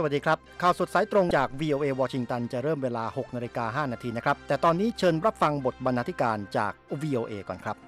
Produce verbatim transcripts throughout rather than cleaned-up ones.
วัสดีครับข่าวสดสายตรงจาก วี โอ เอ วอชิงตันจะเริ่มเวลา หกนาฬิกาห้านาทีนะครับแต่ตอนนี้เชิญรับฟังบทบรรณาธิการจาก วี โอ เอ ก่อนครับ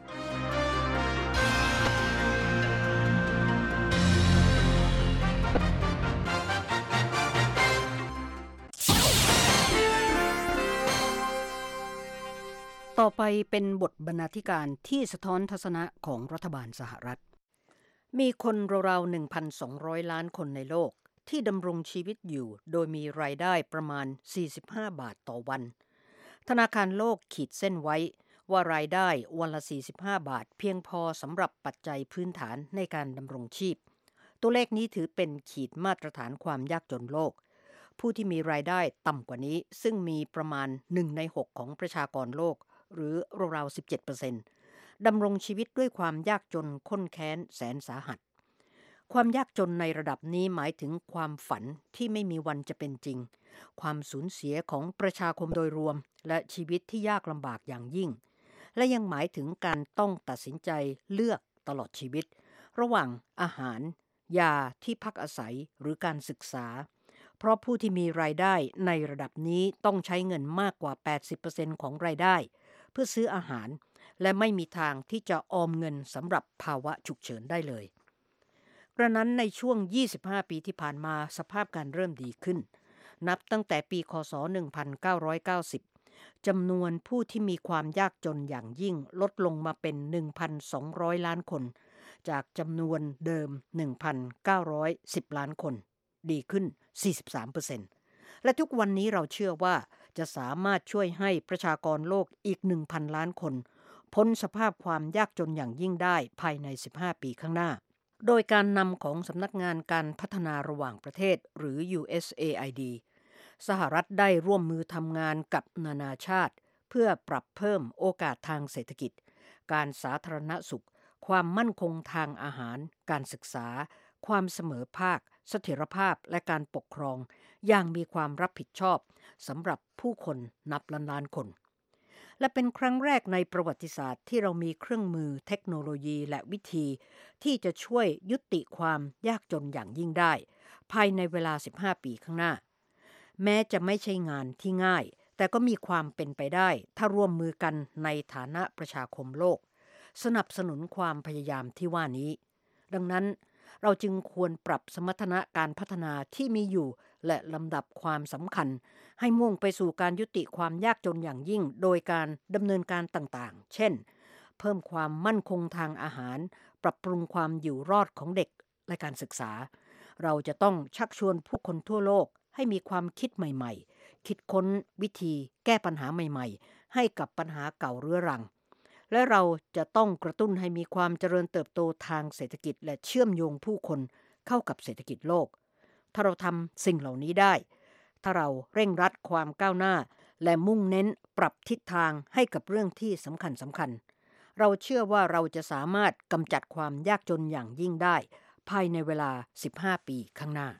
ต่อไปเป็นบทบรรณาธิการที่สะท้อนทัศนะของรัฐบาลสหรัฐมีคนราวๆ หนึ่งพันสองร้อย ล้านคนในโลกที่ดำรงชีวิตอยู่โดยมีรายได้ประมาณสี่สิบห้าบาทต่อวันธนาคารโลกขีดเส้นไว้ว่ารายได้วันละสี่สิบห้าบาทเพียงพอสำหรับปัจจัยพื้นฐานในการดำรงชีพตัวเลขนี้ถือเป็นขีดมาตรฐานความยากจนโลกผู้ที่มีรายได้ต่ำกว่านี้ซึ่งมีประมาณหนึ่งในหกของประชากรโลกหรือราวๆ สิบเจ็ดเปอร์เซ็นต์ ดำรงชีวิตด้วยความยากจนข้นแค้นแสนสาหัสความยากจนในระดับนี้หมายถึงความฝันที่ไม่มีวันจะเป็นจริงความสูญเสียของประชาคมโดยรวมและชีวิตที่ยากลำบากอย่างยิ่งและยังหมายถึงการต้องตัดสินใจเลือกตลอดชีวิตระหว่างอาหารยาที่พักอาศัยหรือการศึกษาเพราะผู้ที่มีรายได้ในระดับนี้ต้องใช้เงินมากกว่า แปดสิบเปอร์เซ็นต์ ของรายได้เพื่อซื้ออาหารและไม่มีทางที่จะออมเงินสำหรับภาวะฉุกเฉินได้เลยกระนั้นในช่วงยี่สิบห้าปีที่ผ่านมาสภาพการเริ่มดีขึ้นนับตั้งแต่ปีคศหนึ่งพันเก้าร้อยเก้าสิบจำนวนผู้ที่มีความยากจนอย่างยิ่งลดลงมาเป็น หนึ่งพันสองร้อย ล้านคนจากจำนวนเดิม หนึ่งพันเก้าร้อยสิบ ล้านคนดีขึ้น สี่สิบสามเปอร์เซ็นต์ และทุกวันนี้เราเชื่อว่าจะสามารถช่วยให้ประชากรโลกอีก หนึ่งพัน ล้านคนพ้นสภาพความยากจนอย่างยิ่งได้ภายในสิบห้าปีข้างหน้าโดยการนำของสำนักงานการพัฒนาระหว่างประเทศหรือ ยู เอส เอ ไอ ดี สหรัฐได้ร่วมมือทำงานกับนานาชาติเพื่อปรับเพิ่มโอกาสทางเศรษฐกิจการสาธารณสุขความมั่นคงทางอาหารการศึกษาความเสมอภาคเสถียรภาพและการปกครองอย่างมีความรับผิดชอบสำหรับผู้คนนับล้านล้านคนและเป็นครั้งแรกในประวัติศาสตร์ที่เรามีเครื่องมือเทคโนโลยีและวิธีที่จะช่วยยุติความยากจนอย่างยิ่งได้ภายในเวลาสิบห้าปีข้างหน้าแม้จะไม่ใช่งานที่ง่ายแต่ก็มีความเป็นไปได้ถ้าร่วมมือกันในฐานะประชาคมโลกสนับสนุนความพยายามที่ว่านี้ดังนั้นเราจึงควรปรับสมรรถนะการพัฒนาที่มีอยู่และลำดับความสำคัญให้มุ่งไปสู่การยุติความยากจนอย่างยิ่งโดยการดำเนินการต่างๆเช่นเพิ่มความมั่นคงทางอาหารปรับปรุงความอยู่รอดของเด็กและการศึกษาเราจะต้องชักชวนผู้คนทั่วโลกให้มีความคิดใหม่ๆคิดค้นวิธีแก้ปัญหาใหม่ๆให้กับปัญหาเก่าเรื้อรังและเราจะต้องกระตุ้นให้มีความเจริญเติบโตทางเศรษฐกิจและเชื่อมโยงผู้คนเข้ากับเศรษฐกิจโลกถ้าเราทำสิ่งเหล่านี้ได้ถ้าเราเร่งรัดความก้าวหน้าและมุ่งเน้นปรับทิศทางให้กับเรื่องที่สำคัญสำคัญเราเชื่อว่าเราจะสามารถกำจัดความยากจนอย่างยิ่งได้ภายในเวลาสิบห้าปีข้างหน้า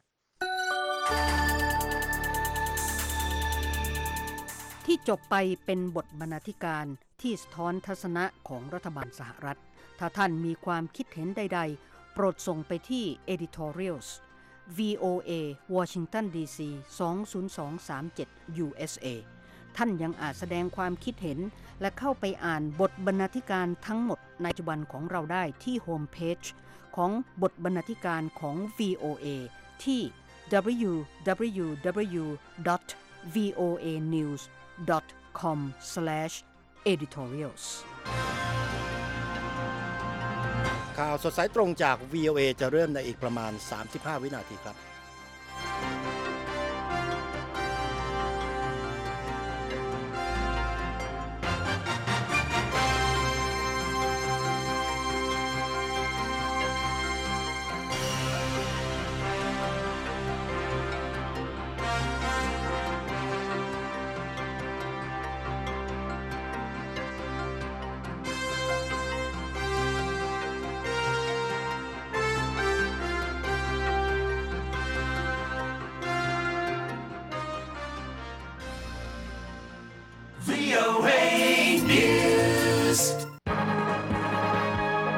ที่จบไปเป็นบทบรรณาธิการที่สะท้อนทัศนะของรัฐบาลสหรัฐถ้าท่านมีความคิดเห็นใดๆโปรดส่งไปที่ editorials วี โอ เอ Washington ดี ซี สอง ศูนย์ สอง สาม เจ็ด ยู เอส เอ ท่านยังอาจแสดงความคิดเห็นและเข้าไปอ่านบทบรรณาธิการทั้งหมดในปัจจุบันของเราได้ที่โฮมเพจของบทบรรณาธิการของ วี โอ เอ ที่ ดับเบิลยู ดับเบิลยู ดับเบิลยู ดอท วี โอ เอ นิวส์ ดอท คอม สแลช เอดิทอเรียลส์ข่าวสดสายตรงจาก วี โอ เอ จะเริ่มในอีกประมาณสามสิบห้าวินาทีครับ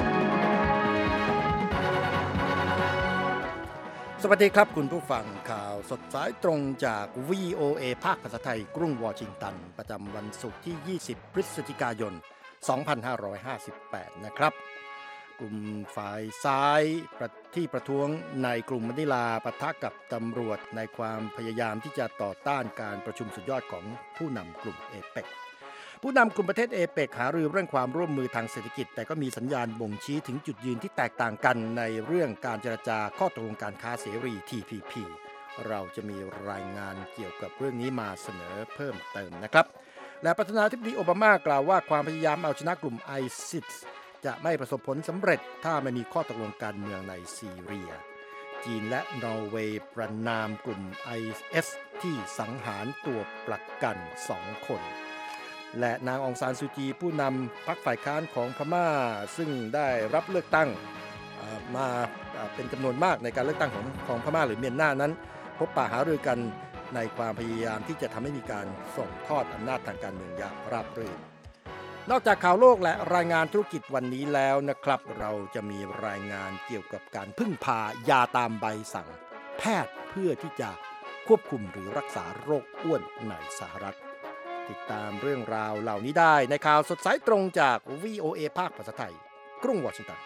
สวัสดีครับคุณผู้ฟังข่าวสดสายตรงจาก วี โอ เอ ภาคภาษาไทยกรุงวอชิงตันประจำวันศุกร์ที่ยี่สิบพฤศจิกายนสองพันห้าร้อยห้าสิบแปดนะครับกลุ่มฝ่ายซ้ายที่ประท้วงในกรุงมะนิลาปะทะกับตำรวจในความพยายามที่จะต่อต้านการประชุมสุดยอดของผู้นำกลุ่มเอเปกผู้นำกลุ่มประเทศเอเปกหารือเรื่องความร่วมมือทางเศรษฐกิจแต่ก็มีสัญญาณบ่งชี้ถึงจุดยืนที่แตกต่างกันในเรื่องการเจรจาข้อตกลงการค้าเสรี ที พี พี เราจะมีรายงานเกี่ยวกับเรื่องนี้มาเสนอเพิ่มเติมนะครับและประธานาธิบดีโอบามากล่าวว่าความพยายามเอาชนะกลุ่มไอซิสจะไม่ประสบผลสำเร็จถ้าไม่มีข้อตกลงการเมืองในซีเรียจีนและนอร์เวย์ประณามกลุ่ม ไอ เอส ที่สังหารตัวประกันสองคนและนางองซานซูจีผู้นำพรรคฝ่ายค้านของพม่าซึ่งได้รับเลือกตั้งมาเป็นจำนวนมากในการเลือกตั้งของของพม่าหรือเมียนมานั้นพบปะหารือกันในความพยายามที่จะทำให้มีการส่งทอดอำนาจทางการเมืองอย่างราบรื่นนอกจากข่าวโลกและรายงานธุรกิจวันนี้แล้วนะครับเราจะมีรายงานเกี่ยวกับการพึ่งพายาตามใบสั่งแพทย์เพื่อที่จะควบคุมหรือรักษาโรคอ้วนในสหรัฐติดตามเรื่องราวเหล่านี้ได้ในข่าวสดสายตรงจาก วี โอ เอ ภาคภาษาไทยกรุงวอชิงตัน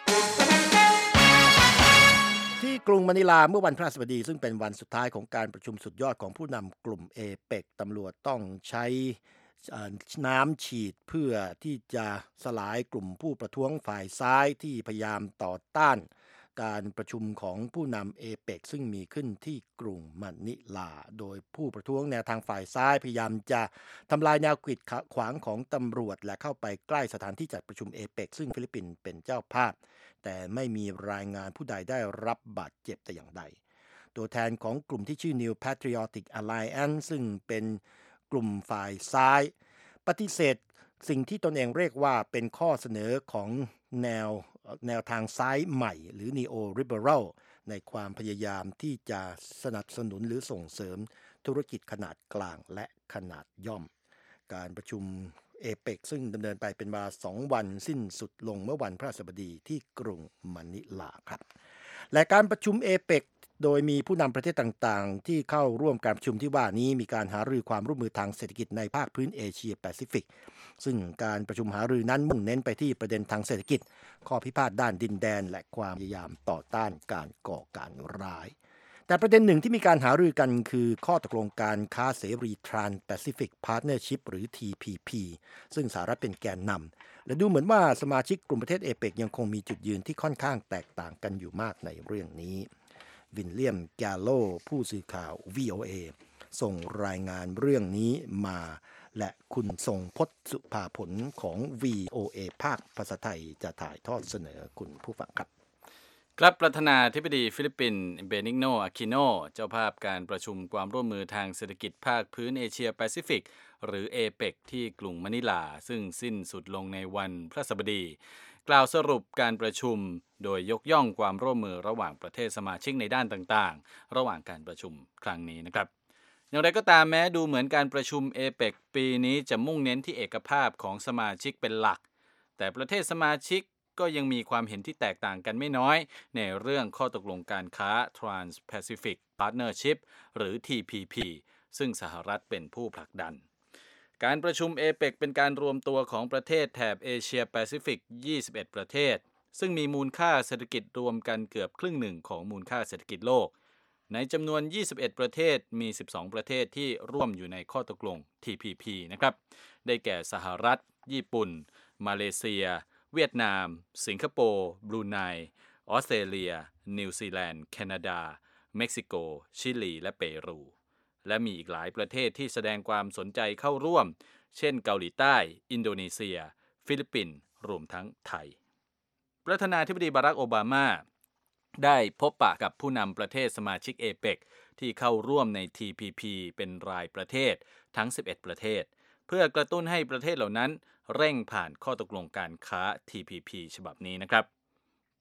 ที่กรุงมะนิลาเมื่อวันพฤหัสบดีซึ่งเป็นวันสุดท้ายของการประชุมสุดยอดของผู้นำกลุ่มเอเปกตำรวจต้องใช้น้ำฉีดเพื่อที่จะสลายกลุ่มผู้ประท้วงฝ่ายซ้ายที่พยายามต่อต้านการประชุมของผู้นำเอเปกซึ่งมีขึ้นที่กรุงมะนิลาโดยผู้ประท้วงแนวทางฝ่ายซ้ายพยายามจะทำลายแนวกีดขวางของตำรวจและเข้าไปใกล้สถานที่จัดประชุมเอเปกซึ่งฟิลิปปินส์เป็นเจ้าภาพแต่ไม่มีรายงานผู้ใดได้รับบาดเจ็บแต่อย่างใดตัวแทนของกลุ่มที่ชื่อ New Patriotic Alliance ซึ่งเป็นกลุ่มฝ่ายซ้ายปฏิเสธสิ่งที่ตนเองเรียกว่าเป็นข้อเสนอของแนวแนวทางซ้ายใหม่หรือ Neo Liberal ในความพยายามที่จะสนับสนุนหรือส่งเสริมธุรกิจขนาดกลางและขนาดย่อมการประชุมเอเปกซึ่งดำเนินไปเป็นเวลาสองวันสิ้นสุดลงเมื่อวันพฤหัสบดีที่กรุงมะนิลาครับและการประชุมเอเปกโดยมีผู้นำประเทศต่างๆที่เข้าร่วมการประชุมที่ว่านี้มีการหารือความร่วมมือทางเศรษฐกิจในภาคพื้นเอเชียแปซิฟิกซึ่งการประชุมหารือนั้นมุ่งเน้นไปที่ประเด็นทางเศรษฐกิจข้อพิพาทด้านดินแดนและความพยายามต่อต้านการก่อการร้ายแต่ประเด็นหนึ่งที่มีการหารือกันคือข้อตกลงการค้าเสรี Trans-Pacific Partnership หรือ ที พี พี ซึ่งสหรัฐเป็นแกนนำและดูเหมือนว่าสมาชิกกลุ่มประเทศเอเปกยังคงมีจุดยืนที่ค่อนข้างแตกต่างกันอยู่มากในเรื่องนี้วินเลียมแกลโลผู้สื่อข่าว วี โอ เอ ส่งรายงานเรื่องนี้มาและคุณทรงพจน์สุภาผลของ วี โอ เอ ภาคภาษาไทยจะถ่ายทอดเสนอคุณผู้ฟังครับครับประธานาธิบดีฟิลิปปินส์เบนิกโน อาคิโนเจ้าภาพการประชุมความร่วมมือทางเศรษฐกิจภาคพื้นเอเชียแปซิฟิกหรือเอเปกที่กรุงมะนิลาซึ่งสิ้นสุดลงในวันพฤหัสบดีกล่าวสรุปการประชุมโดยยกย่องความร่วมมือระหว่างประเทศสมาชิกในด้านต่างๆระหว่างการประชุมครั้งนี้นะครับอย่างไรก็ตามแม้ดูเหมือนการประชุมเอเปกปีนี้จะมุ่งเน้นที่เอกภาพของสมาชิกเป็นหลักแต่ประเทศสมาชิกก็ยังมีความเห็นที่แตกต่างกันไม่น้อยในเรื่องข้อตกลงการค้า Trans-Pacific Partnership หรือ ที พี พี ซึ่งสหรัฐเป็นผู้ผลักดันการประชุมเอเปกเป็นการรวมตัวของประเทศแถบเอเชียแปซิฟิกยี่สิบเอ็ดประเทศซึ่งมีมูลค่าเศรษฐกิจรวมกันเกือบครึ่งหนึ่งของมูลค่าเศรษฐกิจโลกในจำนวนยี่สิบเอ็ดประเทศมีสิบสองประเทศที่ร่วมอยู่ในข้อตกลง ที พี พี นะครับได้แก่สหรัฐญี่ปุ่นมาเลเซียเวียดนามสิงคโปร์บรูไนออสเตรเลียนิวซีแลนด์แคนาดาเม็กซิโกชิลีและเปรูและมีอีกหลายประเทศที่แสดงความสนใจเข้าร่วมเช่นเกาหลีใต้อินโดนีเซียฟิลิปปินส์รวมทั้งไทยประธานาธิบดีบารักโอบามาได้พบปะกับผู้นำประเทศสมาชิกเอเปกที่เข้าร่วมใน ที พี พี เป็นรายประเทศทั้งสิบเอ็ดประเทศเพื่อกระตุ้นให้ประเทศเหล่านั้นเร่งผ่านข้อตกลงการค้า ที พี พี ฉบับนี้นะครับป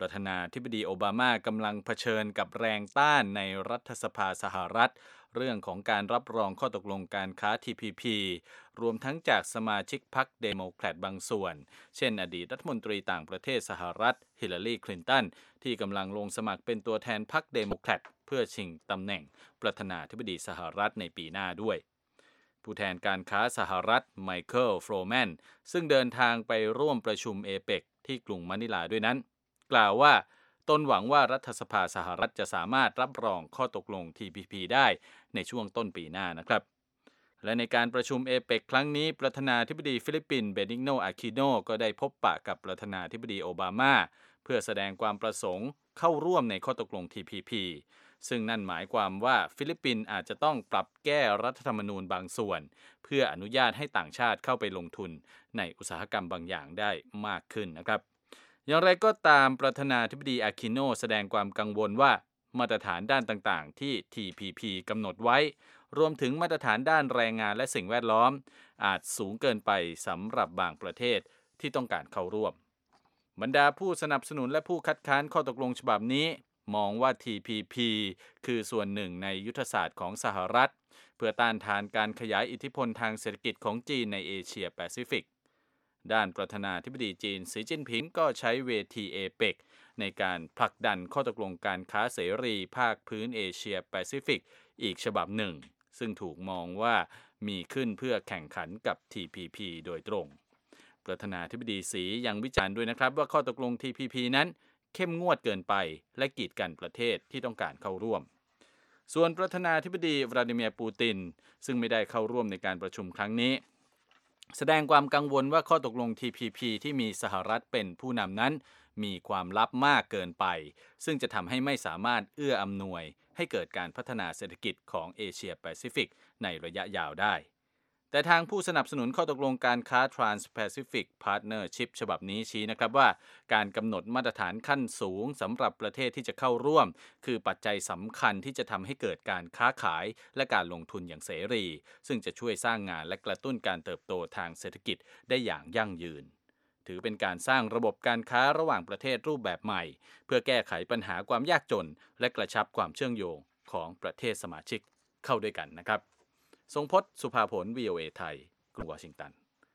ประธานาธิบดีโอบามากำลังเผชิญกับแรงต้านในรัฐสภาสหรัฐเรื่องของการรับรองข้อตกลงการค้า ที พี พี รวมทั้งจากสมาชิกพรรคเดโมแครตบางส่วนเช่นอดีตรัฐมนตรีต่างประเทศสหรัฐฮิลลารีคลินตันที่กำลังลงสมัครเป็นตัวแทนพรรคเดโมแครตเพื่อชิงตำแหน่งประธานาธิบดีสหรัฐในปีหน้าด้วยผู้แทนการค้าสหรัฐไมเคิลโฟร์แมนซึ่งเดินทางไปร่วมประชุมเอเปกที่กรุงมะนิลาด้วยนั้นกล่าวว่าตนหวังว่ารัฐสภาสหรัฐจะสามารถรับรองข้อตกลง ที พี พี ได้ในช่วงต้นปีหน้านะครับและในการประชุมเอเปกครั้งนี้ประธานาธิบดีฟิลิปปินส์เบนิกโนอาคิโนก็ได้พบปะกับประธานาธิบดีโอบามาเพื่อแสดงความประสงค์เข้าร่วมในข้อตกลง ที พี พี ซึ่งนั่นหมายความว่าฟิลิปปินส์อาจจะต้องปรับแก้รัฐธรรมนูญบางส่วนเพื่ออนุญาตให้ต่างชาติเข้าไปลงทุนในอุตสาหกรรมบางอย่างได้มากขึ้นนะครับอย่างไรก็ตามประธานาธิบดีอาคิโนแสดงความกังวลว่ามาตรฐานด้านต่างๆที่ ที พี พี กำหนดไว้รวมถึงมาตรฐานด้านแรงงานและสิ่งแวดล้อมอาจสูงเกินไปสำหรับบางประเทศที่ต้องการเข้าร่วมบรรดาผู้สนับสนุนและผู้คัดค้านข้อตกลงฉบับนี้มองว่า ที พี พี คือส่วนหนึ่งในยุทธศาสตร์ของสหรัฐเพื่อต้านทานการขยายอิทธิพลทางเศรษฐกิจของจีนในเอเชียแปซิฟิกด้านประธานาธิบดีจีนสีจิ้นผิงก็ใช้เวทีเอเปกในการผลักดันข้อตกลงการค้าเสรีภาคพื้นเอเชียแปซิฟิกอีกฉบับหนึ่งซึ่งถูกมองว่ามีขึ้นเพื่อแข่งขันกับ ที พี พี โดยตรงประธานาธิบดีสียังวิจารณ์ด้วยนะครับว่าข้อตกลง ที พี พี นั้นเข้มงวดเกินไปและกีดกันประเทศที่ต้องการเข้าร่วมส่วนประธานาธิบดีวลาดิเมียร์ปูตินซึ่งไม่ได้เข้าร่วมในการประชุมครั้งนี้แสดงความกังวลว่าข้อตกลง ที พี พี ที่มีสหรัฐเป็นผู้นำนั้นมีความลับมากเกินไปซึ่งจะทำให้ไม่สามารถเอื้ออำนวยให้เกิดการพัฒนาเศรษฐกิจของเอเชียแปซิฟิกในระยะยาวได้แต่ทางผู้สนับสนุนข้อตกลงการค้า Trans-Pacific Partnership ฉบับนี้ชี้นะครับว่าการกำหนดมาตรฐานขั้นสูงสำหรับประเทศที่จะเข้าร่วมคือปัจจัยสำคัญที่จะทำให้เกิดการค้าขายและการลงทุนอย่างเสรีซึ่งจะช่วยสร้างงานและกระตุ้นการเติบโตทางเศรษฐกิจได้อย่างยั่งยืนถือเป็นการสร้างระบบการค้าระหว่างประเทศรูปแบบใหม่เพื่อแก้ไขปัญหาความยากจนและกระชับความเชื่อมโยงของประเทศสมาชิกเข้าด้วยกันนะครับทรงพจน์ สุภาผล วี โอ เอ ไทย กรุงวอชิงตัน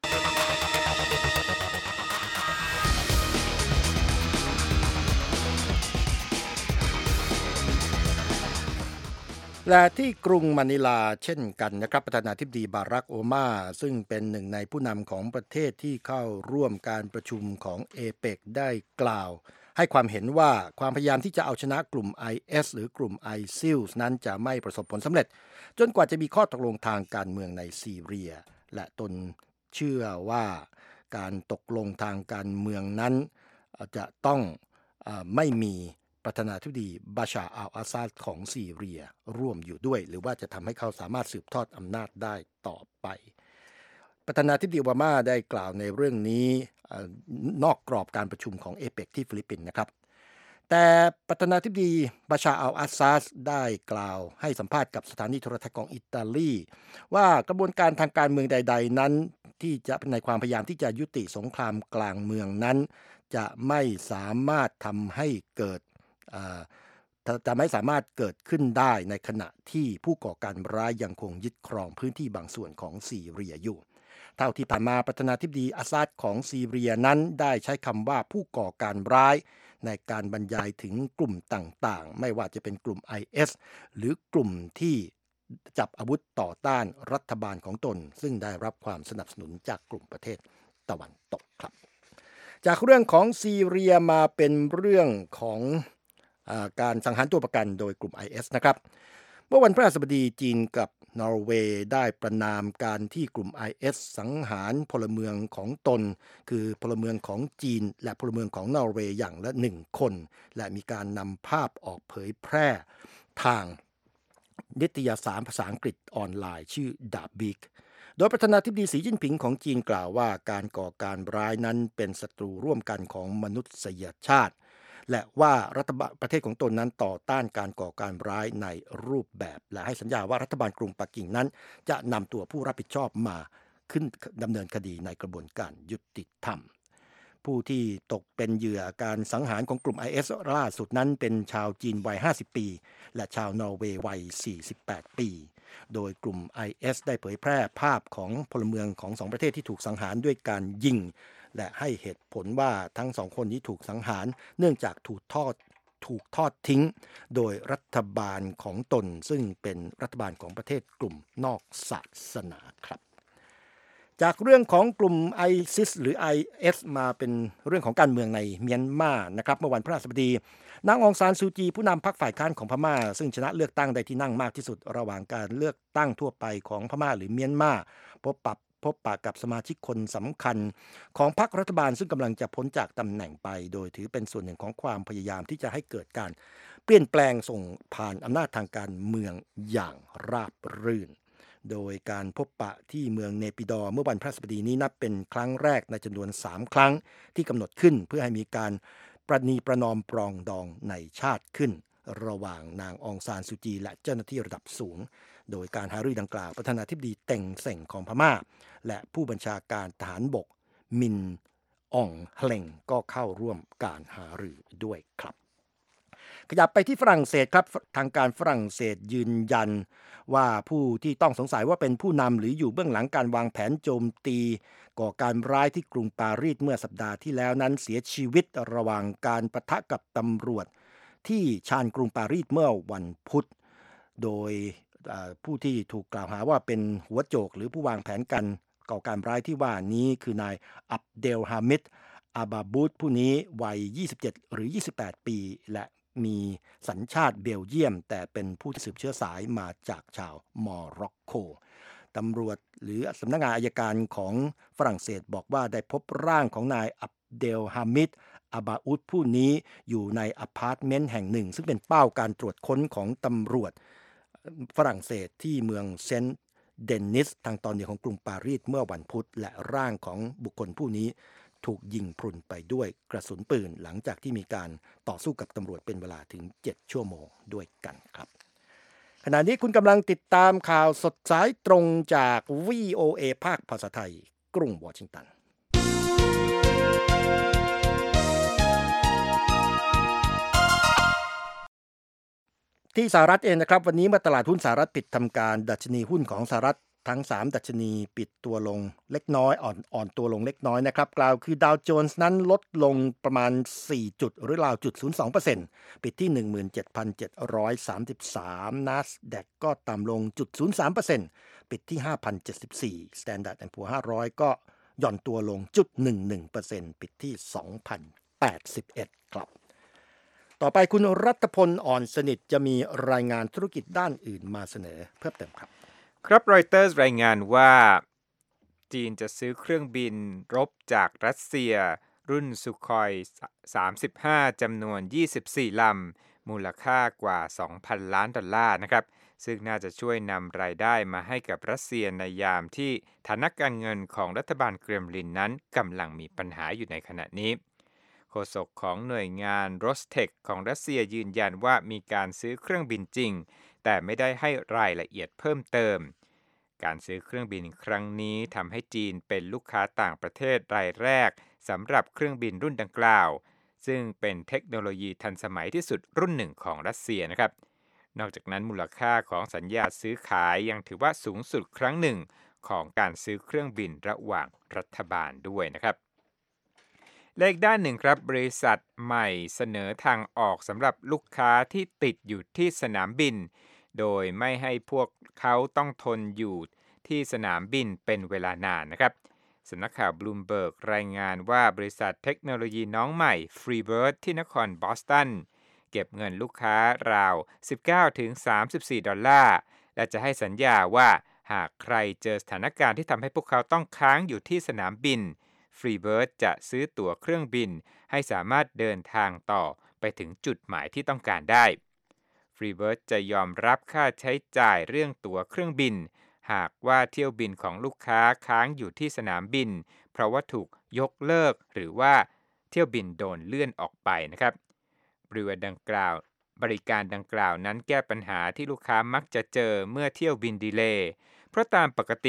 และที่กรุงมะนิลาเช่นกันนะครับประธานาธิบดีบารักโอบามาซึ่งเป็นหนึ่งในผู้นำของประเทศที่เข้าร่วมการประชุมของเอเปกได้กล่าวให้ความเห็นว่าความพยายามที่จะเอาชนะกลุ่ม ไอ เอส หรือกลุ่ม ไอซิล นั้นจะไม่ประสบผลสำเร็จจนกว่าจะมีข้อตกลงทางการเมืองในซีเรียและตนเชื่อว่าการตกลงทางการเมืองนั้นจะต้องเอ่อไม่มีประธานาธิบดีบาชาร์ อัล อาซาดของซีเรียร่วมอยู่ด้วยหรือว่าจะทำให้เขาสามารถสืบทอดอำนาจได้ต่อไปประธานาธิบดีโอบามาได้กล่าวในเรื่องนี้นอกกรอบการประชุมของเอเปกที่ฟิลิปปินส์นะครับแต่ประธานาธิบดีบาชาร์ อัล อาซาดได้กล่าวให้สัมภาษณ์กับสถานีโทรทัศน์ของอิตาลีว่ากระบวนการทางการเมืองใดๆนั้นที่จะในความพยายามที่จะยุติสงครามกลางเมืองนั้นจะไม่สามารถทำให้เกิดจะไม่สามารถเกิดขึ้นได้ในขณะที่ผู้ก่อการร้ายยังคงยึดครองพื้นที่บางส่วนของซีเรียอยู่เท่าที่ผ่านมาประธานาธิบดีอาซาดของซีเรียนั้นได้ใช้คำว่าผู้ก่อการร้ายในการบรรยายถึงกลุ่มต่างๆไม่ว่าจะเป็นกลุ่ม ไอ เอส หรือกลุ่มที่จับอาวุธต่อต้านรัฐบาลของตนซึ่งได้รับความสนับสนุนจากกลุ่มประเทศตะวันตกครับจากเรื่องของซีเรียมาเป็นเรื่องของอาการสังหารตัวประกันโดยกลุ่ม ไอ เอส นะครับเมื่อวันพฤหัสบดีจีนกับนอร์เวย์ได้ประนามการที่กลุ่ม ไอ เอส สังหารพลเมืองของตนคือพลเมืองของจีนและพลเมืองของนอร์เวย์อย่างละหนึ่งคนและมีการนำภาพออกเผยแพร่ทางนิตยสารภาษาอังกฤษออนไลน์ชื่อ The Big โดยประธานาธิบดีสีจิ้นผิงของจีนกล่าวว่าการก่อการร้ายนั้นเป็นศัตรูร่วมกันของมนุษยชาติและว่ารัฐบาลประเทศของตนนั้นต่อต้านการก่อการร้ายในรูปแบบและให้สัญญาว่ารัฐบาลกรุงปักกิ่งนั้นจะนำตัวผู้รับผิดชอบมาขึ้นดำเนินคดีในกระบวนการยุติธรรมผู้ที่ตกเป็นเหยื่อการสังหารของกลุ่ม ไอ เอส ล่าสุดนั้นเป็นชาวจีนวัยห้าสิบปีและชาวนอร์เวย์วัยสี่สิบแปดปีโดยกลุ่ม ไอ เอส ได้เผยแพร่ภาพของพลเมืองของสองประเทศที่ถูกสังหารด้วยการยิงและให้เหตุผลว่าทั้งสองคนนี้ถูกสังหารเนื่องจากถูกทอดถูกทอดทิ้งโดยรัฐบาลของตนซึ่งเป็นรัฐบาลของประเทศกลุ่มนอกศาสนาครับจากเรื่องของกลุ่ม ไอซิส หรือ ไอ เอส มาเป็นเรื่องของการเมืองในเมียนมานะครับเมื่อวันพฤหัสบดีนางองซานซูจีผู้นำพรรคฝ่ายค้านของพม่าซึ่งชนะเลือกตั้งได้ที่นั่งมากที่สุดระหว่างการเลือกตั้งทั่วไปของพม่าหรือเมียนมาพบปะพบปะกับสมาชิกคนสำคัญของพรรครัฐบาลซึ่งกำลังจะพ้นจากตำแหน่งไปโดยถือเป็นส่วนหนึ่งของความพยายามที่จะให้เกิดการเปลี่ยนแปลงส่งผ่านอำนาจทางการเมืองอย่างราบรื่นโดยการพบปะที่เมืองเนปิดอร์เมื่อวันพฤหัสบดีนี้นับเป็นครั้งแรกในจำนวนสามครั้งที่กำหนดขึ้นเพื่อให้มีการประนีประนอมปรองดองในชาติขึ้นระหว่างนางองซานซูจีและเจ้าหน้าที่ระดับสูงโดยการหารือดังกล่าวประธานาธิบดีเต็งเส่งของพม่าและผู้บัญชาการทหารบกมินอ่องเฮลงก็เข้าร่วมการหารือด้วยครับขยับไปที่ฝรั่งเศสครับทางการฝรั่งเศสยืนยันว่าผู้ที่ต้องสงสัยว่าเป็นผู้นำหรืออยู่เบื้องหลังการวางแผนโจมตีก่อการร้ายที่กรุงปารีสเมื่อสัปดาห์ที่แล้วนั้นเสียชีวิตระหว่างการปะทะกับตำรวจที่ชานกรุงปารีสเมื่อวันพุธโดยผู้ที่ถูกกล่าวหาว่าเป็นหัวโจกหรือผู้วางแผนกันก่อการร้ายที่ว่านี้คือนายอับเดลฮามิดอาบาบูตผู้นี้วัยยี่สิบเจ็ดหรือยี่สิบแปดปีและมีสัญชาติเบลเยียมแต่เป็นผู้ที่สืบเชื้อสายมาจากชาวมอร็อกโกตำรวจหรือสำนักงานอัยการของฝรั่งเศสบอกว่าได้พบร่างของนายอับเดลฮามิดอาบาอุตผู้นี้อยู่ในอพาร์ตเมนต์แห่งหนึ่งซึ่งเป็นเป้าการตรวจค้นของตำรวจฝรั่งเศสที่เมืองเซนต์เดนนิสทางตอนเหนือของกรุงปารีสเมื่อวันพุธและร่างของบุคคลผู้นี้ถูกยิงพรุนไปด้วยกระสุนปืนหลังจากที่มีการต่อสู้กับตำรวจเป็นเวลาถึงเจ็ดชั่วโมงด้วยกันครับขณะนี้คุณกำลังติดตามข่าวสดสายตรงจาก วี โอ เอ ภาคภาษาไทยกรุงวอชิงตันที่สหรัฐเองนะครับวันนี้เมื่อตลาดหุ้นสหรัฐปิดทำการดัชนีหุ้นของสหรัฐทั้งสามดัชนีปิดตัวลงเล็กน้อยอ่อนอ่อนตัวลงเล็กน้อยนะครับกล่าวคือดาวโจนส์นั้นลดลงประมาณสี่จุดหรือราว ศูนย์จุดศูนย์สองเปอร์เซ็นต์ ปิดที่ หนึ่งหมื่นเจ็ดพันเจ็ดร้อยสามสิบสาม NASDAQ ก็ต่ำลง ศูนย์จุดศูนย์สามเปอร์เซ็นต์ ปิดที่ ห้าพันเจ็ดสิบสี่ Standard แอนด์ Poor's ห้าร้อยก็หย่อนตัวลง ศูนย์จุดหนึ่งหนึ่งเปอร์เซ็นต์ ปิดที่ สองพันแปดสิบเอ็ด ครับต่อไปคุณรัตพลอ่อนสนิทจะมีรายงานธุรกิจด้านอื่นมาเสนอเพิ่มเติมครับครับรอยเตอร์สรายงานว่าจีนจะซื้อเครื่องบินรบจากรัสเซียรุ่นสุคอยสามสิบห้าจำนวนยี่สิบสี่ลำมูลค่ากว่า สองพัน ล้านดอลลาร์นะครับซึ่งน่าจะช่วยนำรายได้มาให้กับรัสเซียในยามที่ฐานะการเงินของรัฐบาลเครมลินนั้นกำลังมีปัญหาอยู่ในขณะนี้โฆษกของหน่วยงานโรสเทคของรัสเซียยืนยันว่ามีการซื้อเครื่องบินจริงแต่ไม่ได้ให้รายละเอียดเพิ่มเติมการซื้อเครื่องบินครั้งนี้ทำให้จีนเป็นลูกค้าต่างประเทศรายแรกสำหรับเครื่องบินรุ่นดังกล่าวซึ่งเป็นเทคโนโลยีทันสมัยที่สุดรุ่นหนึ่งของรัสเซียนะครับนอกจากนั้นมูลค่าของสัญญาซื้อขายยังถือว่าสูงสุดครั้งหนึ่งของการซื้อเครื่องบินระหว่างรัฐบาลด้วยนะครับและอีกด้านหนึ่งครับบริษัทใหม่เสนอทางออกสำหรับลูกค้าที่ติดอยู่ที่สนามบินโดยไม่ให้พวกเขาต้องทนอยู่ที่สนามบินเป็นเวลานานนะครับสำนักข่าว Bloomberg รายงานว่าบริษัทเทคโนโลยีน้องใหม่ Freebird ที่นครบอสตันเก็บเงินลูกค้าราว สิบเก้าถึงสามสิบสี่ ดอลลาร์และจะให้สัญญาว่าหากใครเจอสถานการณ์ที่ทำให้พวกเขาต้องค้างอยู่ที่สนามบิน Freebird จะซื้อตั๋วเครื่องบินให้สามารถเดินทางต่อไปถึงจุดหมายที่ต้องการได้ Freebird จะยอมรับค่าใช้จ่ายเรื่องตั๋วเครื่องบินหากว่าเที่ยวบินของลูกค้าค้างอยู่ที่สนามบินเพราะว่าถูกยกเลิกหรือว่าเที่ยวบินโดนเลื่อนออกไปนะครับบริเวณดังกล่าวบริการดังกล่าวนั้นแก้ปัญหาที่ลูกค้ามักจะเจอเมื่อเที่ยวบินดีเลย์เพราะตามปกติ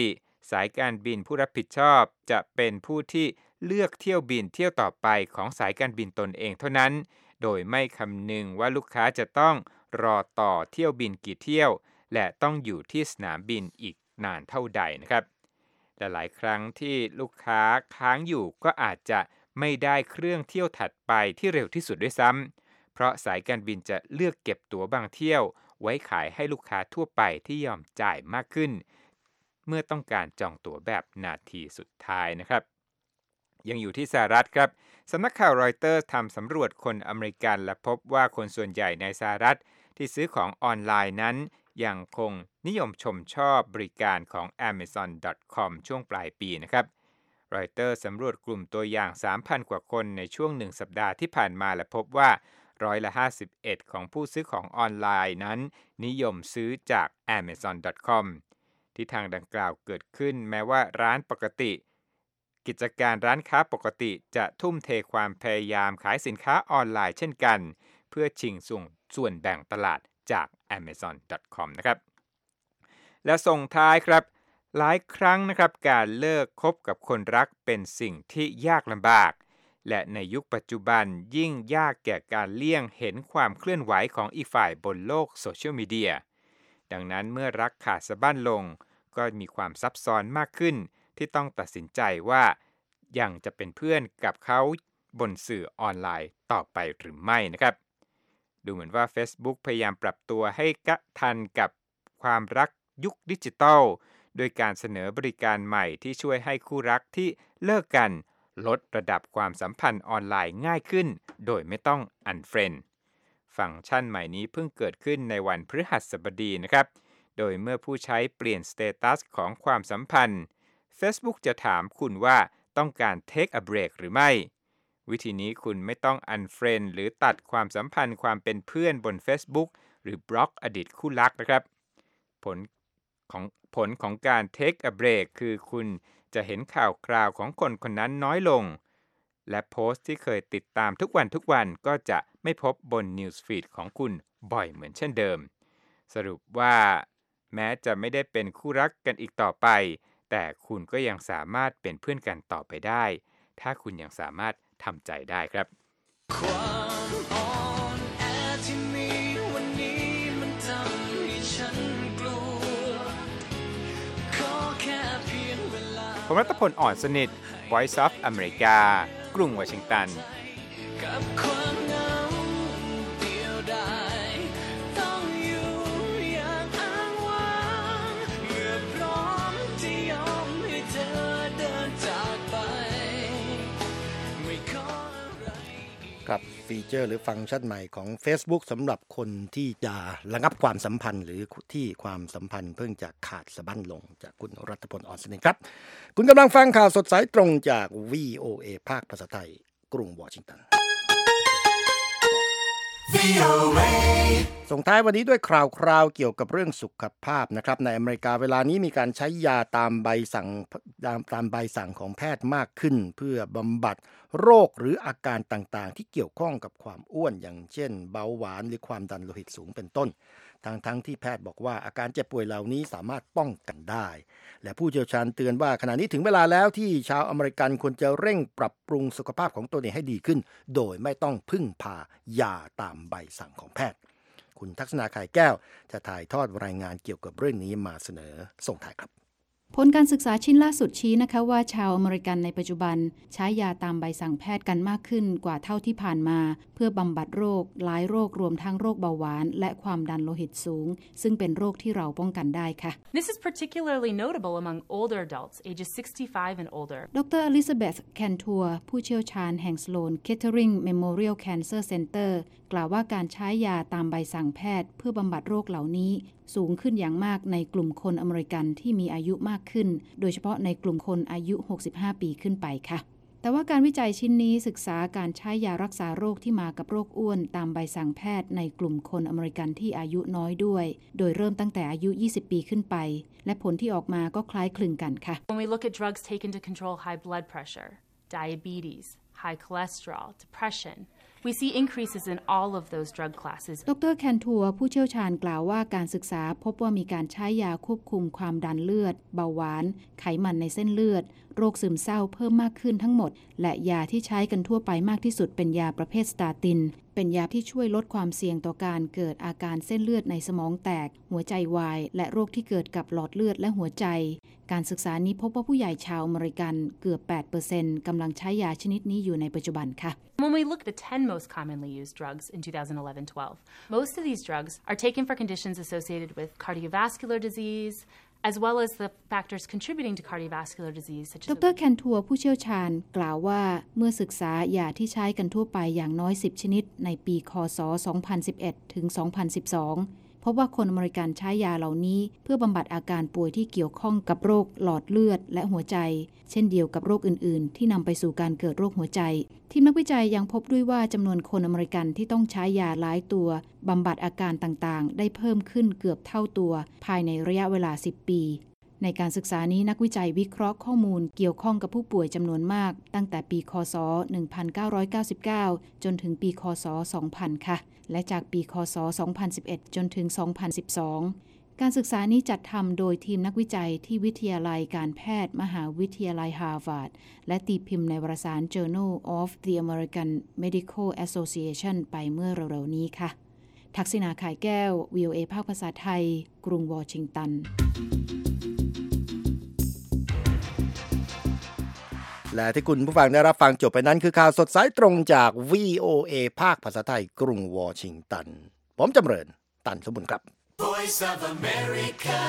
สายการบินผู้รับผิดชอบจะเป็นผู้ที่เลือกเที่ยวบินเที่ยวต่อไปของสายการบินตนเองเท่านั้นโดยไม่คำนึงว่าลูกค้าจะต้องรอต่อเที่ยวบินกี่เที่ยวและต้องอยู่ที่สนามบินอีกนานเท่าใดนะครับและหลายครั้งที่ลูกค้าค้างอยู่ก็อาจจะไม่ได้เครื่องเที่ยวถัดไปที่เร็วที่สุดด้วยซ้ำเพราะสายการบินจะเลือกเก็บตั๋วบางเที่ยวไว้ขายให้ลูกค้าทั่วไปที่ยอมจ่ายมากขึ้นเมื่อต้องการจองตั๋วแบบนาทีสุดท้ายนะครับยังอยู่ที่สหรัฐครับสำนักข่าวรอยเตอร์ทำสำรวจคนอเมริกันและพบว่าคนส่วนใหญ่ในสหรัฐที่ซื้อของออนไลน์นั้นยังคงนิยมชมชอบบริการของ แอมะซอน ดอท คอม ช่วงปลายปีนะครับรอยเตอร์สำรวจกลุ่มตัวอย่าง สามพัน กว่าคนในช่วงหนึ่งสัปดาห์ที่ผ่านมาและพบว่าร้อยละห้าสิบเอ็ดของผู้ซื้อของออนไลน์นั้นนิยมซื้อจาก แอมะซอน ดอท คอม ที่ทางดังกล่าวเกิดขึ้นแม้ว่าร้านปกติกิจการร้านค้าปกติจะทุ่มเทความพยายามขายสินค้าออนไลน์เช่นกันเพื่อชิงส่วนส่วนแบ่งตลาดจาก แอมะซอน ดอท คอม นะครับและส่งท้ายครับหลายครั้งนะครับการเลิกคบกับคนรักเป็นสิ่งที่ยากลำบากและในยุคปัจจุบันยิ่งยากแก่การเลี่ยงเห็นความเคลื่อนไหวของอีกฝ่ายบนโลกโซเชียลมีเดียดังนั้นเมื่อรักขาดสะบั้นลงก็มีความซับซ้อนมากขึ้นที่ต้องตัดสินใจว่ายังจะเป็นเพื่อนกับเขาบนสื่อออนไลน์ต่อไปหรือไม่นะครับดูเหมือนว่า Facebook พยายามปรับตัวให้กะทันกับความรักยุคดิจิทัลโดยการเสนอบริการใหม่ที่ช่วยให้คู่รักที่เลิกกันลดระดับความสัมพันธ์ออนไลน์ง่ายขึ้นโดยไม่ต้อง unfriend ฟังก์ชันใหม่นี้เพิ่งเกิดขึ้นในวันพฤหัสบดีนะครับโดยเมื่อผู้ใช้เปลี่ยนสเตตัสของความสัมพันธ์ Facebook จะถามคุณว่าต้องการ take a break หรือไม่วิธีนี้คุณไม่ต้อง unfriend หรือตัดความสัมพันธ์ความเป็นเพื่อนบน Facebook หรือบล็อกอดีตคู่รักนะครับผลของผลของการ take a break คือคุณจะเห็นข่าวคราวของคนคนนั้นน้อยลงและโพสต์ที่เคยติดตามทุกวันทุกวันก็จะไม่พบบน News Feed ของคุณบ่อยเหมือนเช่นเดิมสรุปว่าแม้จะไม่ได้เป็นคู่รักกันอีกต่อไปแต่คุณก็ยังสามารถเป็นเพื่อนกันต่อไปได้ถ้าคุณยังสามารถทำใจได้ครับความอ่อนแอที่มีวันนี้มันทำให้ฉันกลัวขอแค่เพียงเวลาผมรัตพลอ่อนสนิท Voice of America กรุงวอชิงตันกับความเหงาเดียวดายต้องอยู่อย่างอ้างว้างเมื่อพร้อมที่ยอมให้เธอเดินจากไปไม่ขออะไรกับฟีเจอร์หรือฟังก์ชันใหม่ของ Facebook สำหรับคนที่จะระงับความสัมพันธ์หรือที่ความสัมพันธ์เพิ่งจะขาดสะบั้นลงจากคุณรัตพล อ่อนสนิทครับคุณกำลังฟังข่าวสดสายตรงจาก วี โอ เอ ภาคภาษาไทยกรุงวอชิงตันส่งท้ายวันนี้ด้วยข่าวคราวเกี่ยวกับเรื่องสุขภาพนะครับในอเมริกาเวลานี้มีการใช้ยาตามใบสั่งตามตามใบสั่งของแพทย์มากขึ้นเพื่อบำบัดโรคหรืออาการต่างๆที่เกี่ยวข้องกับความอ้วนอย่างเช่นเบาหวานหรือความดันโลหิตสูงเป็นต้นทั้งๆ ท, ที่แพทย์บอกว่าอาการเจ็บป่วยเหล่านี้สามารถป้องกันได้และผู้เชี่ยวชาญเตือนว่าขณะนี้ถึงเวลาแล้วที่ชาวอเมริกันควรจะเร่งปรับปรุงสุขภาพของตัวเองให้ดีขึ้นโดยไม่ต้องพึ่งพายาตามใบสั่งของแพทย์คุณทักษณา ข่ายแก้วจะถ่ายทอดรายงานเกี่ยวกับเรื่องนี้มาเสนอส่งท้ายครับผลการศึกษาชิ้นล่าสุดชี้นะคะว่าชาวอเมริกันในปัจจุบันใช้ยาตามใบสั่งแพทย์กันมากขึ้นกว่าเท่าที่ผ่านมาเพื่อบำบัดโรคหลายโรครวมทั้งโรคเบาหวานและความดันโลหิตสูงซึ่งเป็นโรคที่เราป้องกันได้ค่ะ This is particularly notable among older adults ages sixty-five and older ดร. Elizabeth Cantor ผู้เชี่ยวชาญแห่ง Sloan Kettering Memorial Cancer Center กล่าวว่าการใช้ยาตามใบสั่งแพทย์เพื่อบำบัดโรคเหล่านี้สูงขึ้นอย่างมากในกลุ่มคนอเมริกันที่มีอายุมากขึ้นโดยเฉพาะในกลุ่มคนอายุหกสิบห้าปีขึ้นไปค่ะแต่ว่าการวิจัยชิ้นนี้ศึกษาการใช้ยารักษาโรคที่มากับโรคอ้วนตามใบสั่งแพทย์ในกลุ่มคนอเมริกันที่อายุน้อยด้วยโดยเริ่มตั้งแต่อายุยี่สิบปีขึ้นไปและผลที่ออกมาก็คล้ายคลึงกันค่ะ When we look at drugs taken to control high blood pressure, diabetes, high cholesterol, depression We see increases in all of those drug classes. ดรแคนทัวร์ผู้เชี่ยวชาญกล่าวว่าการศึกษาพบว่ามีการใช้ยาควบคุมความดันเลือดเบาหวานไขมันในเส้นเลือดโรคซึมเศร้าเพิ่มมากขึ้นทั้งหมดและยาที่ใช้กันทั่วไปมากที่สุดเป็นยาประเภทสตาตินเป็นยาที่ช่วยลดความเสี่ยงต่อการเกิดอาการเส้นเลือดในสมองแตกหัวใจวายและโรคที่เกิดกับหลอดเลือดและหัวใจการศึกษานี้พบว่าผู้ใหญ่ชาวอเมริกันเกือบ แปดเปอร์เซ็นต์ กำลังใช้ยาชนิดนี้อยู่ในปัจจุบันค่ะ When we look at the ten most commonly used drugs in twenty eleven twelve, most of these drugs are taken for conditions associated with cardiovascular disease, as well as the factors contributing to cardiovascular disease, such as ดรแคนทัวร์ผู้เชี่ยวชาญกล่าวว่าเมื่อศึกษายาที่ใช้กันทั่วไปอย่างน้อยสิบชนิดในปีค.ศ. สองพันสิบเอ็ดถึงสองพันสิบสองพบว่าคนอเมริกันใช้ยาเหล่านี้เพื่อบำบัดอาการป่วยที่เกี่ยวข้องกับโรคหลอดเลือดและหัวใจเช่นเดียวกับโรคอื่นๆที่นำไปสู่การเกิดโรคหัวใจทีมนักวิจัยยังพบด้วยว่าจำนวนคนอเมริกันที่ต้องใช้ยาหลายตัวบำบัดอาการต่างๆได้เพิ่มขึ้นเกือบเท่าตัวภายในระยะเวลาสิบปีในการศึกษานี้นักวิจัยวิเคราะห์ข้อมูลเกี่ยวข้องกับผู้ป่วยจำนวนมากตั้งแต่ปีค.ศ. หนึ่งพันเก้าร้อยเก้าสิบเก้าจนถึงปีค.ศ. สองพันค่ะและจากปีค.ศ. สองพันสิบเอ็ดจนถึงสองพันสิบสองการศึกษานี้จัดทำโดยทีมนักวิจัยที่วิทยาลัยการแพทย์มหาวิทยาลัยฮาร์วาร์ดและตีพิมพ์ในวารสาร Journal of the American Medical Association ไปเมื่อเร็วๆนี้ค่ะทักษิณา ข่ายแก้ว วี โอ เอ ภาคภาษาไทยกรุงวอชิงตันและที่คุณผู้ฟังได้รับฟังจบไปนั้นคือข่าวสดสายตรงจาก วี โอ เอ ภาคภาษาไทยกรุงวอชิงตันผมจำเริญตันสมบุญครับ Voice of America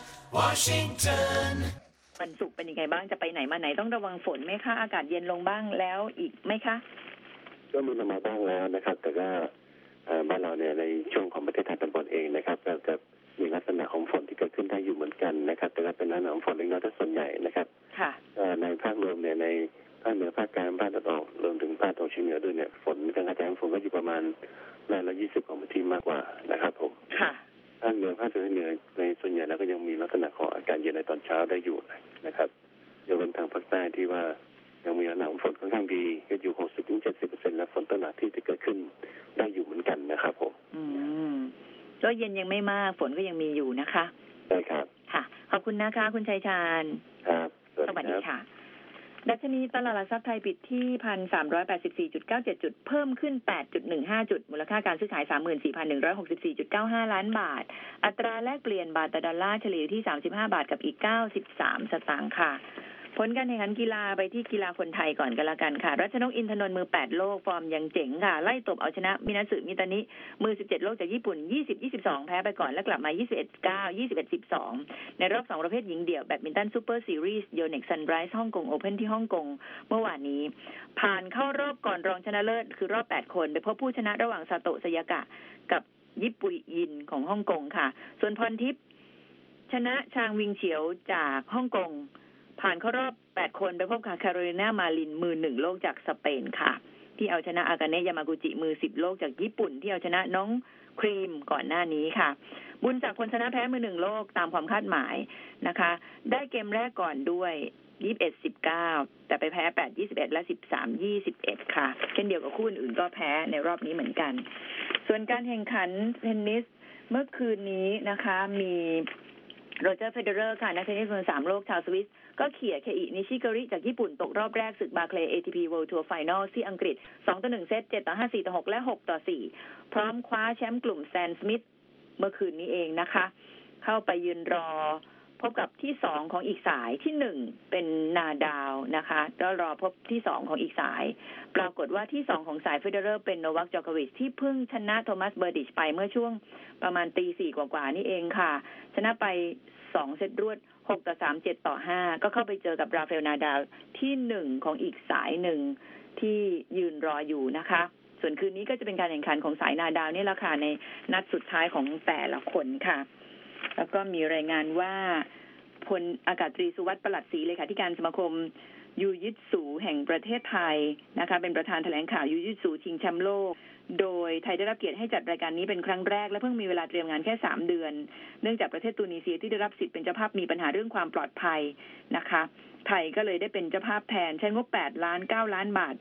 Washington วันศุกร์เป็นยังไงบ้างจะไปไหนมาไหนต้องระวังฝนไหมคะอากาศเย็นลงบ้างแล้วอีกไหมคะก็มีลงมาบ้างแล้วนะครับแต่ก็บ้านเราเนี่ยในช่วงของประเทศไทยตอนบนเองนะครับก็จะมีลักษณะของฝนที่เกิดขึ้นได้อยู่เหมือนกันนะครับแต่ก็เป็นลักษณะของฝนเล็กน้อยแต่ส่วนใหญ่นะครับในภาครวมเนี่ยในภาคเหนือภาคกลางภาคตะวันออกรวมถึงภาคตะวันออกเฉียงเหนือด้วยเนี่ยฝนการกระจายของฝนก็อยู่ประมาณร้อยละยี่สิบของพื้นที่มากกว่านะครับผมภาคเหนือภาคตะวันเหนือในส่วนใหญ่แล้วก็ยังมีลักษณะของอากาศเย็นในตอนเช้าได้อยู่นะครับยกเว้นทางภาคใต้ที่ว่ายังมีลักษณะของฝนค่อนข้างดีก็อยู่ หกสิบถึงเจ็ดสิบเปอร์เซ็นต์ และฝนตกหนักที่จะเกิดขึ้นได้อยู่เหมือนกันนะครับผมอืมก็เย็นยังไม่มากฝนก็ยังมีอยู่นะคะใช่ครับค่ะขอบคุณนะคะคุณชัยชาญครับสวัสดีค่ะดัชนีตลาดหลักทรัพย์ไทยปิดที่ หนึ่งพันสามร้อยแปดสิบสี่จุดเก้าเจ็ด จุดเพิ่มขึ้น แปดจุดหนึ่งห้า จุดมูลค่าการซื้อขาย สามหมื่นสี่พันหนึ่งร้อยหกสิบสี่จุดเก้าห้า ล้านบาทอัตราแลกเปลี่ยนบาทต่อดอลลาร์เฉลี่ยที่สามสิบห้าบาทกับอีกเก้าสิบสามสตางค์ค่ะผลการแข่งขันกีฬาไปที่กีฬาคนไทยก่อนกันละกันค่ะรัชนกอินทนนท์มือแปดโลกฟอร์มยังเจ๋งค่ะไล่ตบเอาชนะมินาสึมิตานิมือสิบเจ็ดโลกจากญี่ปุ่น ยี่สิบ ยี่สิบสอง แพ้ไปก่อนและกลับมา ยี่สิบเอ็ด เก้า ยี่สิบเอ็ด สิบสอง ในรอบสองประเภทหญิงเดี่ยวแบดมินตันซูเปอร์ซีรีส์โยเน็กซันไรส์ฮ่องกงโอเพ่นที่ฮ่องกงเมื่อวานนี้ผ่านเข้ารอบก่อนรองชนะเลิศคือรอบแปดคนไปพบผู้ชนะระหว่างซาโตะซายากะกับญี่ปุ่นยินของฮ่องกงค่ะส่วนพรทิพย์ชนะชางวิงเฉียวจากฮ่องกงผ่านเข้ารอบแปดคนไปพบกับแคโรไลนามาลินมือหนึ่งโลกจากสเปนค่ะที่เอาชนะอากาเนะยามากุจิมือสิบโลกจากญี่ปุ่นที่เอาชนะน้องครีมก่อนหน้านี้ค่ะบุญจากคนชนะแพ้มือหนึ่งโลกตามความคาดหมายนะคะได้เกมแรกก่อนด้วยยี่สิบเอ็ด สิบเก้าแต่ไปแพ้แปด ยี่สิบเอ็ดและสิบสาม ยี่สิบเอ็ดค่ะเช่นเดียวกับคู่อื่นๆก็แพ้ในรอบนี้เหมือนกันส่วนการแข่งขันเทนนิสเมื่อคืนนี้นะคะมีโรเจอร์เฟเดอเรอร์ค่ะนักเทนนิสมือสามโลกชาวสวิสก็เขี่ยเคอินิชิโกริจากญี่ปุ่นตกรอบแรกศึกบาเคลย์ เอ ที พี World Tour Final ที่อังกฤษ สองต่อหนึ่ง เซต เจ็ดต่อห้า สี่ต่อหก และ หกต่อสี่พร้อมคว้าแชมป์กลุ่มแซนสมิธเมื่อคืนนี้เองนะคะเข้าไปยืนรอพบกับที่สองของอีกสายที่หนึ่งเป็นนาดาวนะคะแล้วรอพบที่สองของอีกสายปรากฏว่าที่สองของสายเฟเดอเรอร์เป็นโนวัค จอโควิชที่เพิ่งชนะโทมัสเบอร์ดิชไปเมื่อช่วงประมาณตีสี่กว่าๆนี่เองค่ะชนะไปสองเซตรวดหกต่อสาม เจ็ดต่อห้าก็เข้าไปเจอกับราฟาเอลนาดาลที่หนึ่งของอีกสายหนึ่งที่ยืนรออยู่นะคะส่วนคืนนี้ก็จะเป็นการแข่งขันของสายนาดาวนี่แหละค่ะในนัดสุดท้ายของแต่ละคนค่ะแล้วก็มีรายงานว่าพลอากาศตรีสุวัฒน์ประหลัดศรีเลขาธิการสมาคมยูยิตสูแห่งประเทศไทยนะคะเป็นประธานแถลงข่าวยูยิตสูชิงแชมป์โลกโดยไทยได้รับเกียรติให้จัดรายการนี้เป็นครั้งแรกและเพิ่งมีเวลาเตรียมงานแค่สามเดือนเนื่องจากประเทศตูนิเซียที่ได้รับสิทธิ์เป็นเจ้าภาพมีปัญหาเรื่องความปลอดภัยนะคะไทยก็เลยได้เป็นเจ้าภาพแทนใช้งบแปดล้านเก้าล้านบาท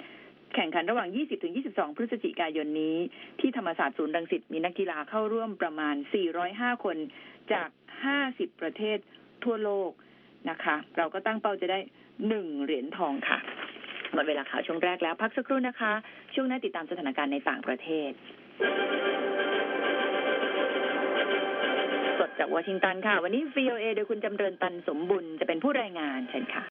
แข่งขันระหว่าง ยี่สิบถึงยี่สิบสอง พฤศจิกายนนี้ที่ธรรมศาสตร์ศูนย์รังสิตมีนักกีฬาเข้าร่วมประมาณสี่ร้อยห้าคนจากห้าสิบประเทศทั่วโลกนะคะเราก็ตั้งเป้าจะได้หนึ่งเหรียญทองค่ะหมดเวลาข่าวช่วงแรกแล้วพักสักครู่นะคะช่วงหน้าติดตามสถานการณ์ในต่างประเทศสดจากวอชิงตันค่ะวันนี้ วี โอ เอ โดยคุณจำเริญตันสมบุญจะเป็นผู้รายงานเชิญค่ะ